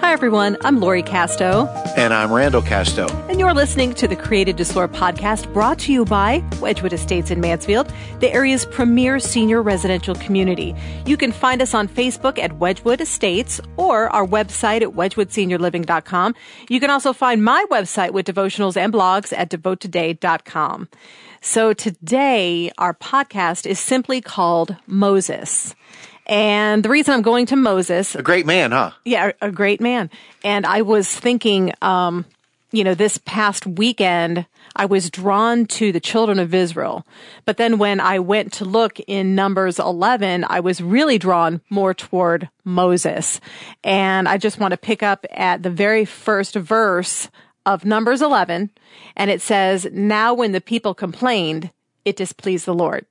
Hi, everyone. I'm Lori Casto. And I'm Randall Casto. And you're listening to the Created to Soar podcast, brought to you by Wedgwood Estates in Mansfield, the area's premier senior residential community. You can find us on Facebook at Wedgwood Estates or our website at wedgwoodseniorliving.com. You can also find my website with devotionals and blogs at devotetoday.com. So today, our podcast is simply called Moses. And the reason I'm going to Moses... A great man, huh? Yeah, a great man. And I was thinking, this past weekend, I was drawn to the children of Israel. But then when I went to look in Numbers 11, I was really drawn more toward Moses. And I just want to pick up at the very first verse of Numbers 11. And it says, "Now when the people complained, it displeased the Lord."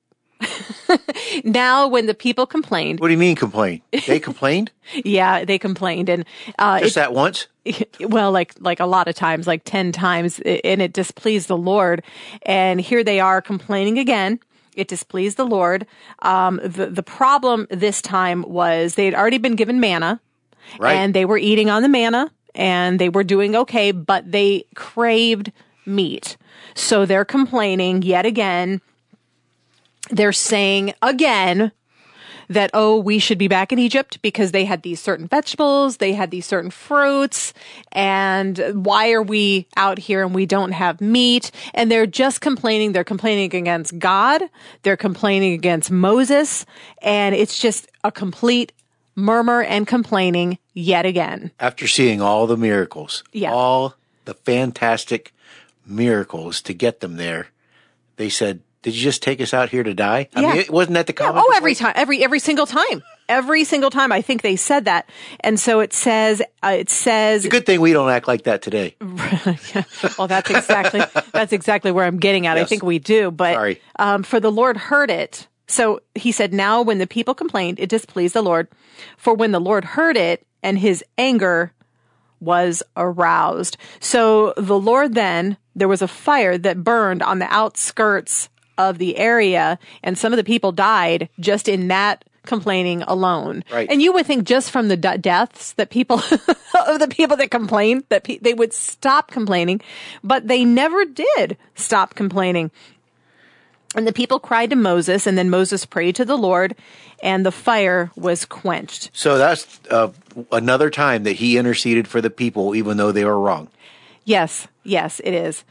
Now, when the people complained. What do you mean complained? They complained? Yeah, they complained. And just that once? Well, like a lot of times, like 10 times, and it displeased the Lord. And here they are complaining again. It displeased the Lord. The problem this time was they had already been given manna. Right. And they were eating on the manna, and they were doing okay, but they craved meat. So they're complaining yet again. They're saying again that, we should be back in Egypt because they had these certain vegetables, they had these certain fruits, and why are we out here and we don't have meat? And they're just complaining. They're complaining against God. They're complaining against Moses. And it's just a complete murmur and complaining yet again. After seeing all the miracles, yeah. All the fantastic miracles to get them there, they said, "Did you just take us out here to die?" I mean, wasn't that the comment? Yeah. Oh, every time, every single time. Every single time, I think they said that. And so it says, It's a good thing we don't act like that today. Yeah. Well, that's exactly where I'm getting at. Yes. I think we do. But, sorry. For the Lord heard it. So he said, "Now when the people complained, it displeased the Lord. For when the Lord heard it, and his anger was aroused." So the Lord then, there was a fire that burned on the outskirts of the area, and some of the people died just in that complaining alone. Right. And you would think just from the deaths that people, of the people that complained, that they would stop complaining, but they never did stop complaining. And the people cried to Moses, and then Moses prayed to the Lord, and the fire was quenched. So that's another time that he interceded for the people, even though they were wrong. Yes, it is.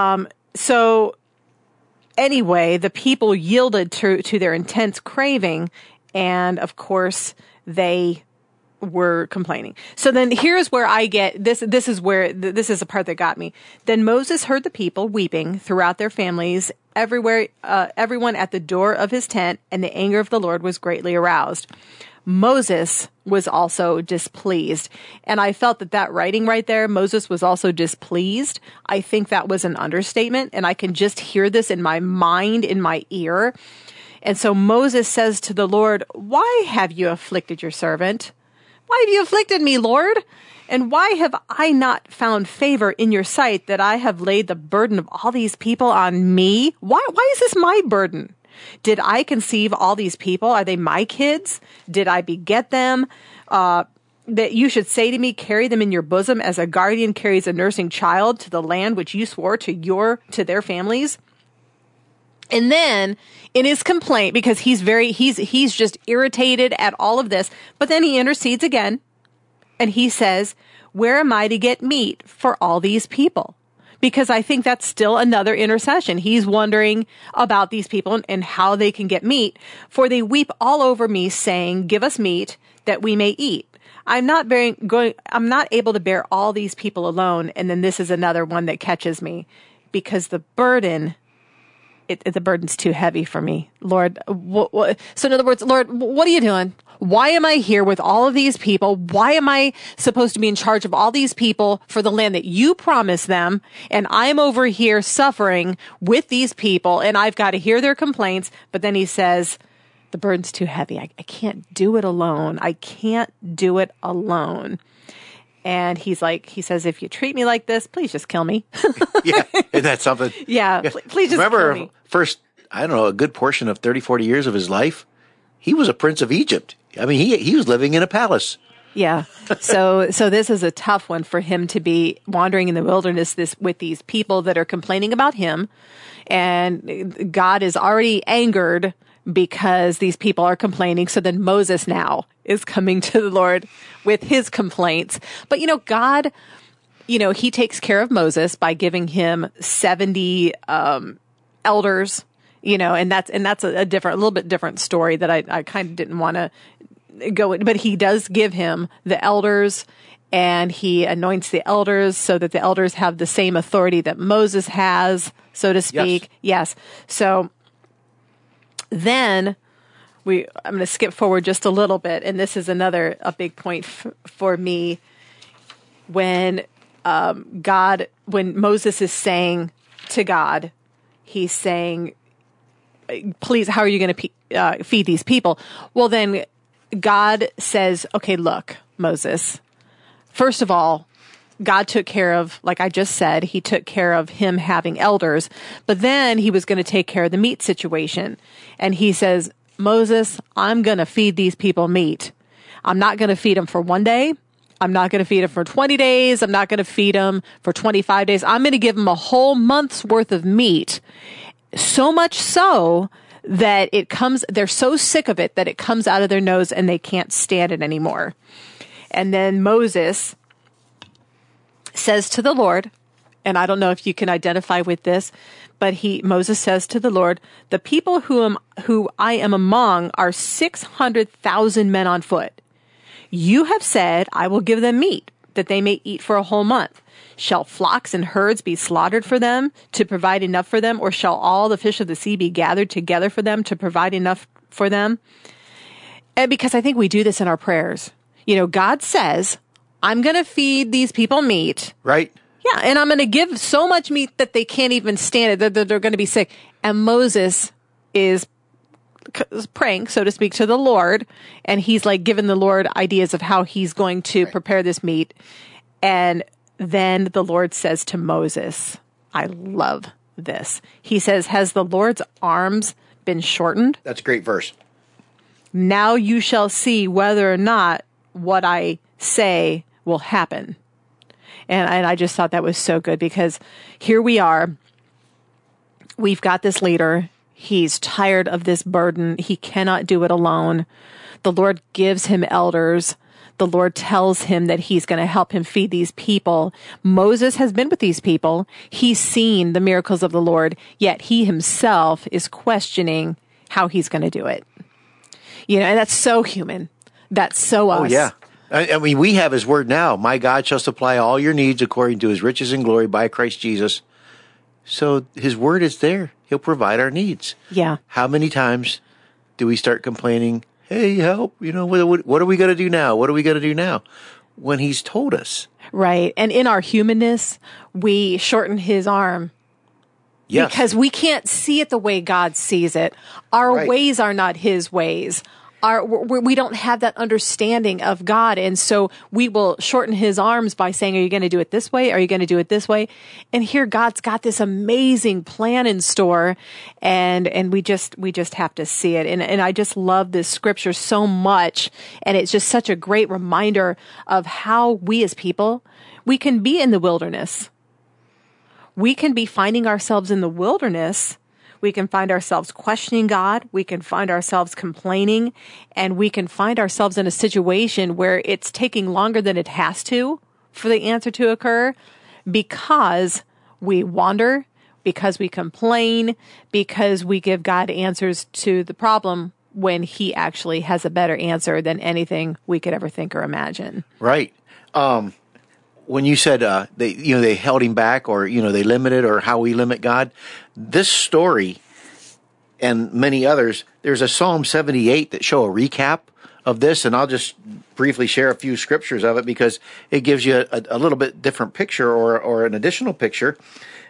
So anyway, the people yielded to their intense craving, and of course, they were complaining. So then here's where I get this. This is the part that got me. Then Moses heard the people weeping throughout their families, everywhere, everyone at the door of his tent, and the anger of the Lord was greatly aroused. Moses was also displeased. And I felt that writing right there, Moses was also displeased. I think that was an understatement. And I can just hear this in my mind, in my ear. And so Moses says to the Lord, "Why have you afflicted your servant? Why have you afflicted me, Lord? And why have I not found favor in your sight that I have laid the burden of all these people on me? Why is this my burden? Did I conceive all these people? Are they my kids? Did I beget them? That you should say to me, carry them in your bosom as a guardian carries a nursing child to the land which you swore to their families." And then in his complaint, because he's just irritated at all of this, but then he intercedes again and he says, "Where am I to get meat for all these people?" Because I think that's still another intercession. He's wondering about these people and how they can get meat. "For they weep all over me, saying, 'Give us meat that we may eat.' I'm not able to bear all these people alone." And then this is another one that catches me, because the burden's too heavy for me. Lord, so in other words, Lord, what are you doing? Why am I here with all of these people? Why am I supposed to be in charge of all these people for the land that you promised them? And I'm over here suffering with these people, and I've got to hear their complaints. But then he says, the burden's too heavy. I can't do it alone. I can't do it alone. And he says, "If you treat me like this, please just kill me." Yeah, isn't that something? Yeah, please just kill me. First, a good portion of 30, 40 years of his life, he was a prince of Egypt. I mean, he was living in a palace. Yeah. So this is a tough one for him to be wandering in the wilderness with these people that are complaining about him. And God is already angered because these people are complaining. So then Moses now is coming to the Lord with his complaints. But, God, he takes care of Moses by giving him 70 elders, and that's a little bit different story that I kind of didn't want to go in, but he does give him the elders, and he anoints the elders so that the elders have the same authority that Moses has, so to speak. Yes. So then I'm going to skip forward just a little bit, and this is a big point for me when when Moses is saying to God, he's saying, please, how are you going to feed these people? Well, then God says, okay, look, Moses, first of all, God took care of, like I just said, he took care of him having elders, but then he was going to take care of the meat situation. And he says, Moses, I'm going to feed these people meat. I'm not going to feed them for one day. I'm not going to feed them for 20 days. I'm not going to feed them for 25 days. I'm going to give them a whole month's worth of meat. So much so that they're so sick of it that it comes out of their nose and they can't stand it anymore. And then Moses says to the Lord, and I don't know if you can identify with this, but Moses says to the Lord, the people who I am among are 600,000 men on foot. You have said, I will give them meat that they may eat for a whole month. Shall flocks and herds be slaughtered for them to provide enough for them? Or shall all the fish of the sea be gathered together for them to provide enough for them? And because I think we do this in our prayers. God says, I'm going to feed these people meat. Right. Yeah. And I'm going to give so much meat that they can't even stand it, that they're going to be sick. And Moses is praying, so to speak, to the Lord. And he's like giving the Lord ideas of how he's going to prepare this meat. And then the Lord says to Moses, I love this. He says, has the Lord's arms been shortened? That's a great verse. Now you shall see whether or not what I say will happen. And I just thought that was so good, because here we are. We've got this leader. He's tired of this burden. He cannot do it alone. The Lord gives him elders. The Lord tells him that he's going to help him feed these people. Moses has been with these people. He's seen the miracles of the Lord, yet he himself is questioning how he's going to do it. And that's so human. That's so us. Oh, yeah. I mean, we have his word now. My God shall supply all your needs according to his riches and glory by Christ Jesus. So his word is there. He'll provide our needs. Yeah. How many times do we start complaining, hey, help, what are we going to do now? What are we going to do now? When he's told us. Right. And in our humanness, we shorten his arm. Yes. Because we can't see it the way God sees it. Our ways are not his ways. We don't have that understanding of God. And so we will shorten his arms by saying, are you going to do it this way? Are you going to do it this way? And here God's got this amazing plan in store, and we just have to see it. And I just love this scripture so much. And it's just such a great reminder of how we as people, we can be in the wilderness. We can be finding ourselves in the wilderness. We can find ourselves questioning God. We can find ourselves complaining, and we can find ourselves in a situation where it's taking longer than it has to for the answer to occur, because we wander, because we complain, because we give God answers to the problem when he actually has a better answer than anything we could ever think or imagine. Right. When you said they held him back, or they limited, or how we limit God, this story and many others, there's a Psalm 78 that show a recap of this, and I'll just briefly share a few scriptures of it because it gives you a little bit different picture, or an additional picture.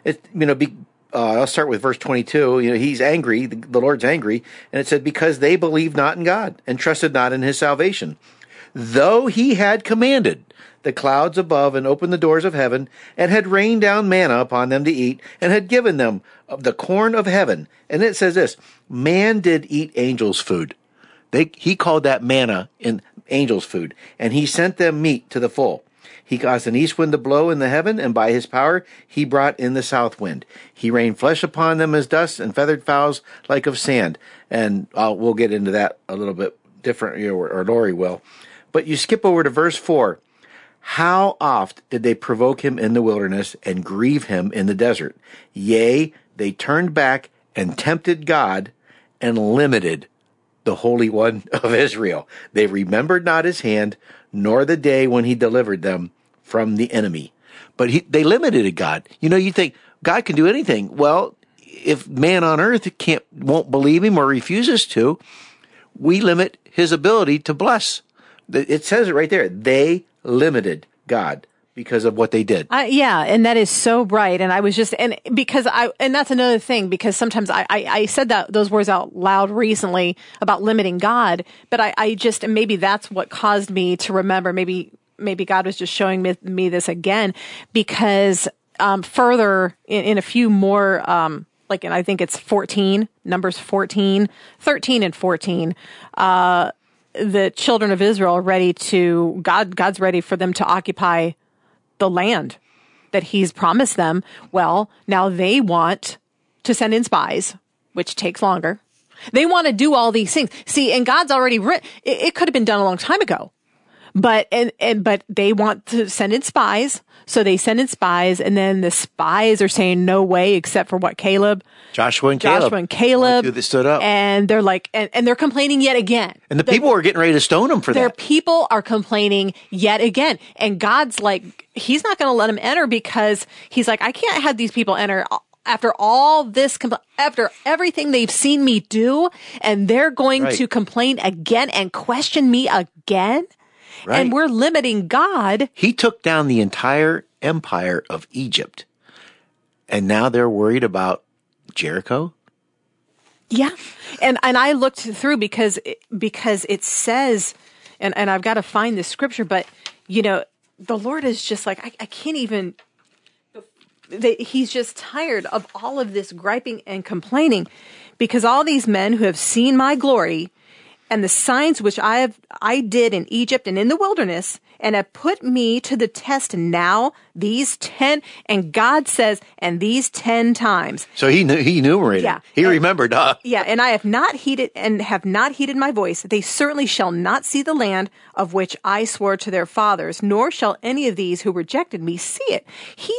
I'll start with verse 22. He's angry. The Lord's angry, and it said, because they believed not in God and trusted not in his salvation, though he had commanded the clouds above and opened the doors of heaven, and had rained down manna upon them to eat, and had given them of the corn of heaven. And it says this, man did eat angels' food. He called that manna in angels' food, and he sent them meat to the full. He caused an east wind to blow in the heaven, and by his power he brought in the south wind. He rained flesh upon them as dust, and feathered fowls like of sand. And we'll get into that a little bit different, or Lori will. But you skip over to verse 4. How oft did they provoke him in the wilderness and grieve him in the desert? Yea, they turned back and tempted God and limited the Holy One of Israel. They remembered not his hand, nor the day when he delivered them from the enemy. But they limited God. You think God can do anything. Well, if man on earth won't believe him or refuses to, we limit his ability to bless. It says it right there. They limited God because of what they did. Yeah, and that is so right. And I was just, and that's another thing, because sometimes I said those words out loud recently about limiting God, but I just, maybe that's what caused me to remember, maybe God was just showing me this again, because further in a few more, and I think it's 14, Numbers 14, 13 and 14, the children of Israel are God's ready for them to occupy the land that he's promised them. Well, now they want to send in spies, which takes longer. They want to do all these things. See, and God's already written, it could have been done a long time ago, but they want to send in spies. So they send in spies, and then the spies are saying no way, except for what? Joshua and Caleb. They stood up. And they're like, and they're complaining yet again. And the people are getting ready to stone them for that. Their people are complaining yet again. And God's like, he's not going to let them enter, because he's like, I can't have these people enter after all this, after everything they've seen me do, and they're going to complain again and question me again. Right. And we're limiting God. He took down the entire empire of Egypt. And now they're worried about Jericho? Yeah. And I looked through because it says, and I've got to find this scripture, but the Lord is just like, I can't even, he's just tired of all of this griping and complaining, because all these men who have seen my glory and the signs which I did in Egypt and in the wilderness, and have put me to the test now, these 10, and God says, and these 10 times. So he enumerated. Yeah. He remembered, huh? Yeah, and I have not heeded my voice. They certainly shall not see the land of which I swore to their fathers, nor shall any of these who rejected me see it.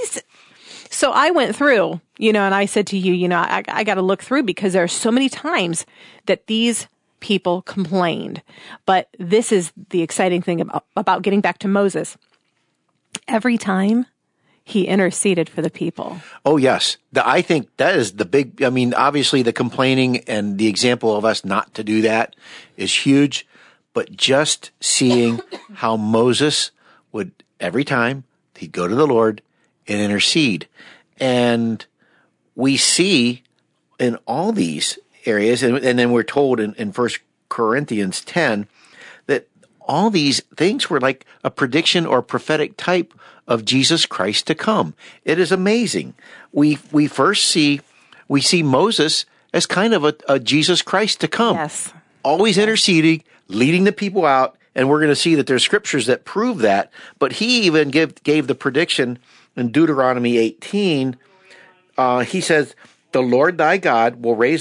So I went through, and I said to you, I got to look through, because there are so many times that these people complained. But this is the exciting thing about getting back to Moses. Every time he interceded for the people. Oh, yes. I think that is the big, obviously the complaining and the example of us not to do that is huge. But just seeing how Moses would, every time he'd go to the Lord and intercede. And we see in all these areas, and then we're told in 1 Corinthians 10 that all these things were like a prediction or prophetic type of Jesus Christ to come. It is amazing. We first see Moses as kind of a Jesus Christ to come. Yes. Always interceding, leading the people out, and we're going to see that there's scriptures that prove that. But he even gave the prediction in Deuteronomy 18. He says, the Lord thy God will raise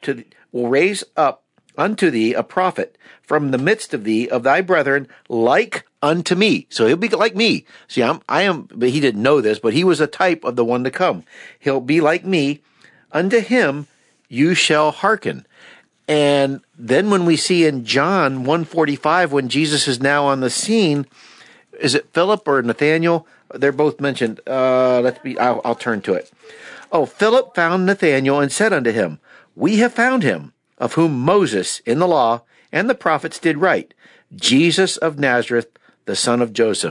up unto thee a prophet from the midst of thee, of thy brethren, like unto me. So he'll be like me. See, I am, but he didn't know this, but he was a type of the one to come. He'll be like me. Unto him you shall hearken. And then when we see in John 1:45, when Jesus is now on the scene, is it Philip or Nathaniel? They're both mentioned. I'll turn to it. Oh, Philip found Nathanael and said unto him, we have found him, of whom Moses in the law and the prophets did write, Jesus of Nazareth, the son of Joseph.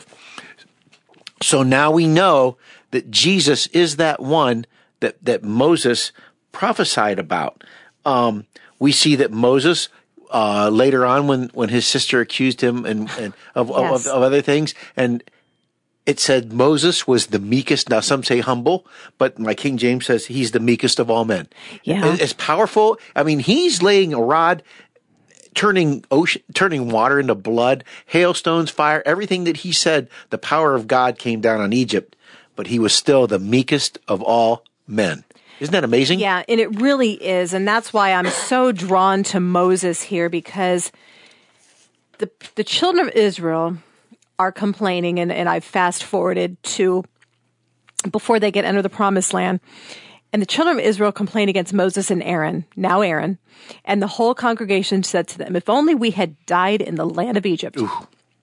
So now we know that Jesus is that one that Moses prophesied about. We see that Moses, later on when his sister accused him of other things, and it said Moses was the meekest. Now some say humble, but my King James says he's the meekest of all men. Yeah. It's powerful. He's laying a rod turning water into blood, hailstones, fire, everything that he said, the power of God came down on Egypt, but he was still the meekest of all men. Isn't that amazing? Yeah, and it really is. And that's why I'm so drawn to Moses here, because the children of Israel are complaining, and I've fast forwarded to before they get enter the promised land. And the children of Israel complain against Moses and Aaron, now Aaron, and the whole congregation said to them, if only we had died in the land of Egypt. Ooh.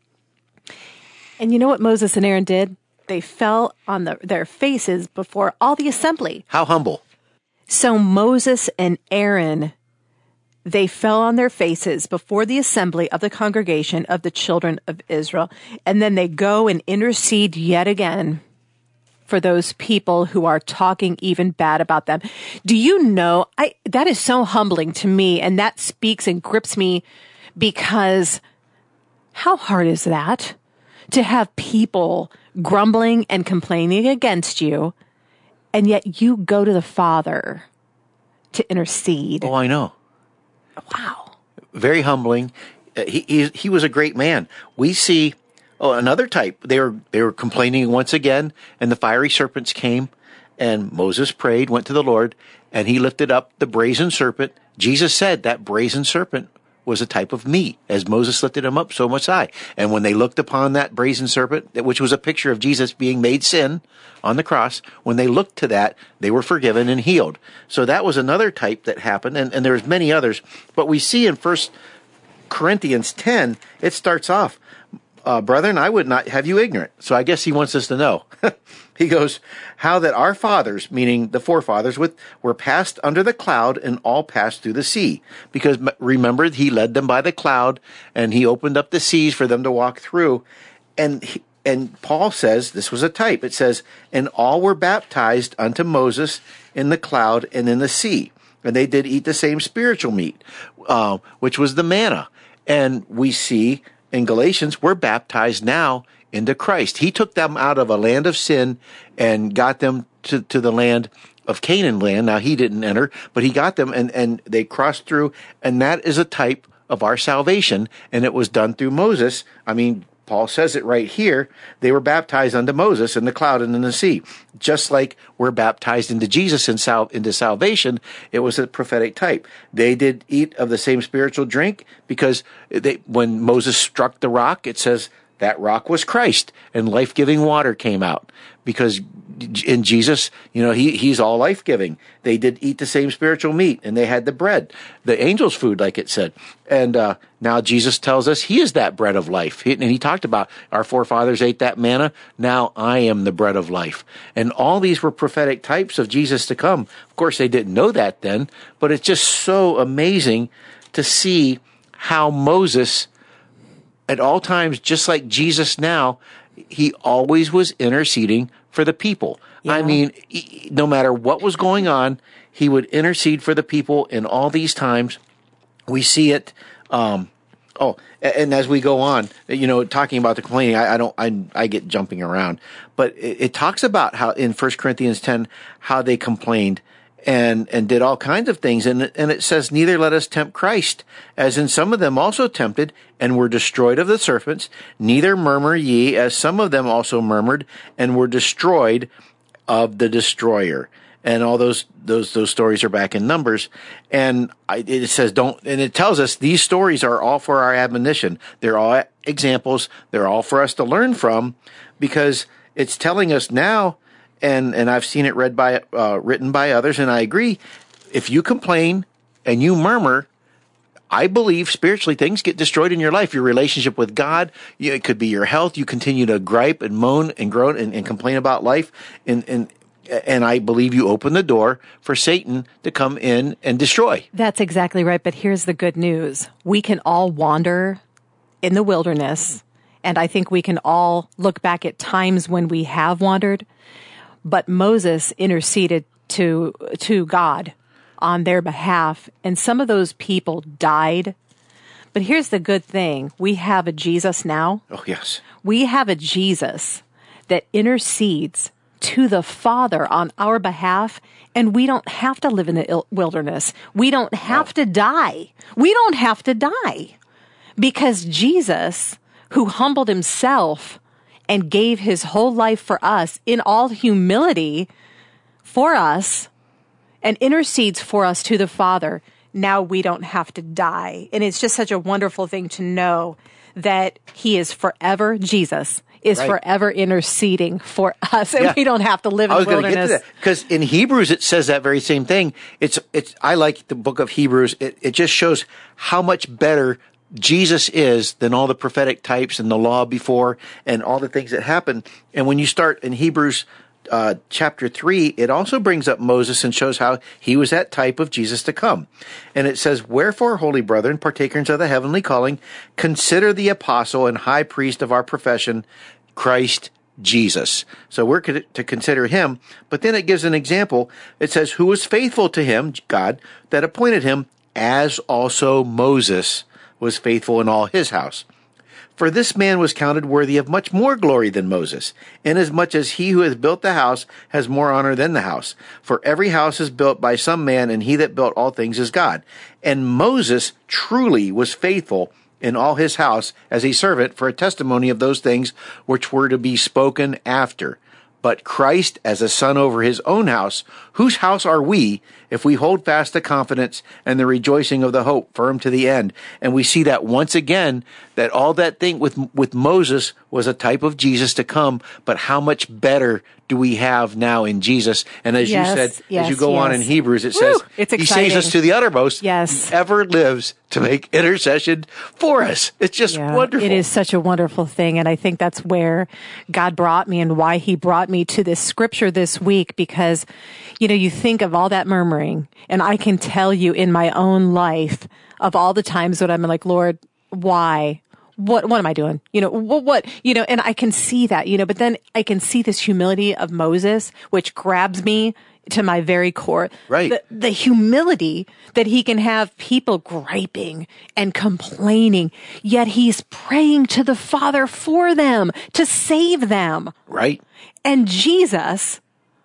And you know what Moses and Aaron did? They fell on their faces before all the assembly. How humble. So Moses and Aaron, they fell on their faces before the assembly of the congregation of the children of Israel. And then they go and intercede yet again for those people who are talking even bad about them. Do you know, that is so humbling to me, and that speaks and grips me, because how hard is that? To have people grumbling and complaining against you, and yet you go to the Father to intercede. Oh, I know. Wow. Very humbling. He was a great man. We see another type. They were complaining once again, and the fiery serpents came, and Moses prayed, went to the Lord, and he lifted up the brazen serpent. Jesus said that brazen serpent was a type of me. As Moses lifted him up, so must I. And when they looked upon that brazen serpent, which was a picture of Jesus being made sin on the cross, when they looked to that, they were forgiven and healed. So that was another type that happened, and there's many others. But we see in 1 Corinthians 10, it starts off, brethren, I would not have you ignorant. So I guess he wants us to know. He goes, how that our fathers, meaning the forefathers, were passed under the cloud and all passed through the sea. Because remember, he led them by the cloud and he opened up the seas for them to walk through. And Paul says, this was a type. It says, and all were baptized unto Moses in the cloud and in the sea. And they did eat the same spiritual meat, which was the manna. And we see in Galatians, we're baptized now into Christ. He took them out of a land of sin and got them to the land of Canaan land. Now, he didn't enter, but he got them, and they crossed through, and that is a type of our salvation, and it was done through Moses. I mean, Paul says it right here. They were baptized unto Moses in the cloud and in the sea. Just like we're baptized into Jesus into salvation, it was a prophetic type. They did eat of the same spiritual drink because when Moses struck the rock, it says that rock was Christ, and life-giving water came out. Because in Jesus, he's all life-giving. They did eat the same spiritual meat, and they had the bread, the angel's food, like it said. And now Jesus tells us he is that bread of life. And he talked about our forefathers ate that manna. Now I am the bread of life. And all these were prophetic types of Jesus to come. Of course, they didn't know that then, but it's just so amazing to see how Moses, at all times, just like Jesus now, he always was interceding for the people. Yeah. I mean, no matter what was going on, he would intercede for the people in all these times. We see it. And as we go on, talking about the complaining, I get jumping around, but it talks about how in 1 Corinthians 10, how they complained and did all kinds of things. And it says, neither let us tempt Christ, as in some of them also tempted and were destroyed of the serpents. Neither murmur ye, as some of them also murmured and were destroyed of the destroyer. And all those stories are back in Numbers. And it says, and it tells us these stories are all for our admonition. They're all examples. They're all for us to learn from, because it's telling us now, and I've seen it written by others, and I agree. If you complain and you murmur, I believe spiritually things get destroyed in your life. Your relationship with God, it could be your health. You continue to gripe and moan and groan and complain about life, and I believe you open the door for Satan to come in and destroy. That's exactly right. But here's the good news: we can all wander in the wilderness, and I think we can all look back at times when we have wandered. But Moses interceded to God on their behalf, and some of those people died. But here's the good thing. We have a Jesus now. Oh, yes. We have a Jesus that intercedes to the Father on our behalf, and we don't have to live in the wilderness. We don't have to die. We don't have to die because Jesus, who humbled himself and gave his whole life for us in all humility for us and intercedes for us to the Father, now we don't have to die. And it's just such a wonderful thing to know that he is forever, Jesus is forever interceding for us, and we don't have to live in the wilderness. I was going to get to that, because in Hebrews it says that very same thing. I like the book of Hebrews. It just shows how much better Jesus is than all the prophetic types and the law before and all the things that happened. And when you start in Hebrews chapter 3, it also brings up Moses and shows how he was that type of Jesus to come. And it says, "Wherefore, holy brethren, partakers of the heavenly calling, consider the apostle and high priest of our profession, Christ Jesus." So we're to consider him, but then it gives an example. It says, "Who was faithful to him," God, "that appointed him, as also Moses was faithful in all his house. For this man was counted worthy of much more glory than Moses, inasmuch as he who has built the house has more honor than the house. For every house is built by some man, and he that built all things is God. And Moses truly was faithful in all his house as a servant for a testimony of those things which were to be spoken after. But Christ as a son over his own house, whose house are we, if we hold fast the confidence and the rejoicing of the hope firm to the end." And we see that once again, that all that thing with Moses was a type of Jesus to come, but how much better do we have now in Jesus? And as you said, as you go on in Hebrews, it says, he saves us to the uttermost. Yes. He ever lives to make intercession for us. It's just wonderful. It is such a wonderful thing. And I think that's where God brought me and why he brought me to this scripture this week, because, you think of all that murmuring, and I can tell you in my own life of all the times that I'm like, Lord, why? What am I doing? And I can see that, but then I can see this humility of Moses, which grabs me to my very core. Right. The humility that he can have people griping and complaining, yet he's praying to the Father for them, to save them. Right. And Jesus,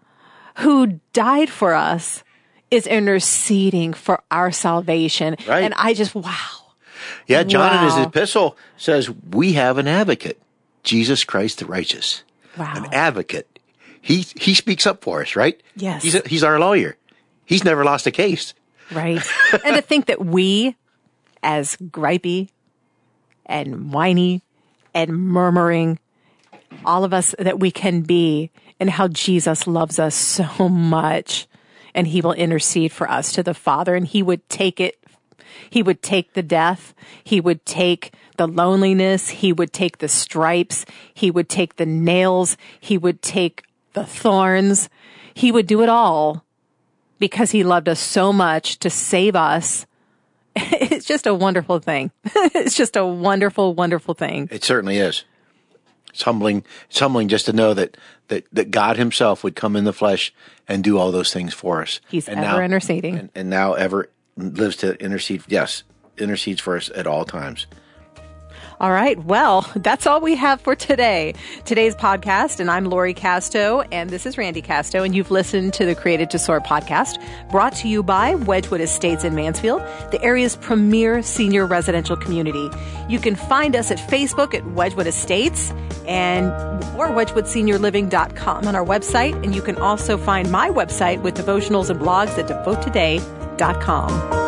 who died for us, is interceding for our salvation. Right. And I just, wow. Yeah, John in his epistle says, we have an advocate, Jesus Christ the righteous. Wow. An advocate. He speaks up for us, right? Yes. He's our lawyer. He's never lost a case. Right. And to think that we, as gripey and whiny and murmuring, all of us that we can be, and how Jesus loves us so much, and he will intercede for us to the Father, and he would take it. He would take the death. He would take the loneliness. He would take the stripes. He would take the nails. He would take the thorns. He would do it all because he loved us so much to save us. It's just a wonderful thing. It's just a wonderful, wonderful thing. It certainly is. It's humbling. It's humbling just to know that God himself would come in the flesh and do all those things for us. He's ever interceding. And now ever lives to intercede. Yes, intercedes for us at all times. All right. Well, that's all we have for today's podcast. And I'm Lori Casto, and this is Randy Casto, and you've listened to the Created to Soar podcast, brought to you by Wedgwood Estates in Mansfield, the area's premier senior residential community. You can find us at Facebook at Wedgwood Estates or wedgwoodseniorliving.com on our website. And you can also find my website with devotionals and blogs at devotetoday.com.